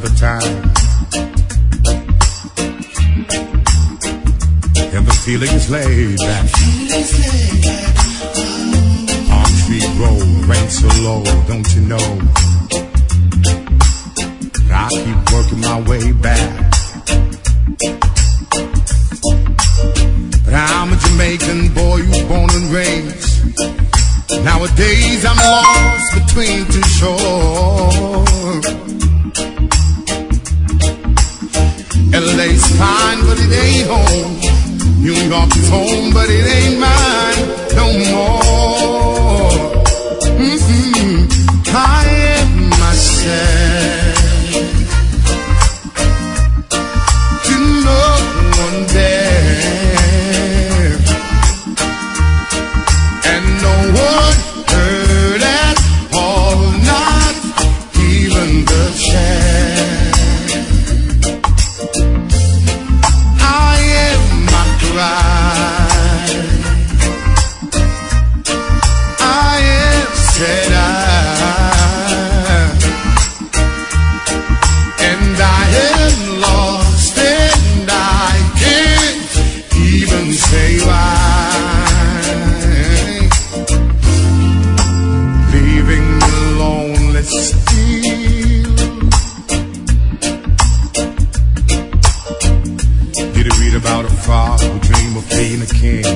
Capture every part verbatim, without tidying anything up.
the time. And the feeling is laid back. Palm tree road, rain so low, don't you know? I keep working my way back. But I'm a Jamaican boy, you born and raised. Nowadays I'm lost between two shores. L A's fine, but it ain't home. New York is home, but it ain't mine no more. Mm-hmm. I am myself to no one there, and no one heard at all, not even the chair. I am my pride, I am said I, and I am lost, and I can't even say why. Leaving me lonely still. Did you read about a frog who dreamed of being a king?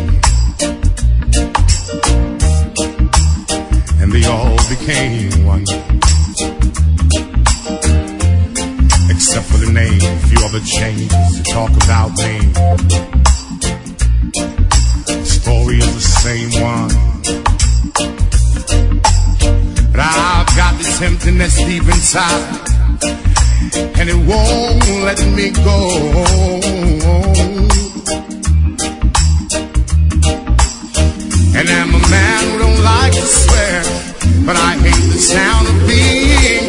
And they all became one, except for the name. A few other changes to talk about me. The story is the same one, but I've got this emptiness deep inside, and it won't let me go. And I'm a man who don't like to swear, but I hate the sound of being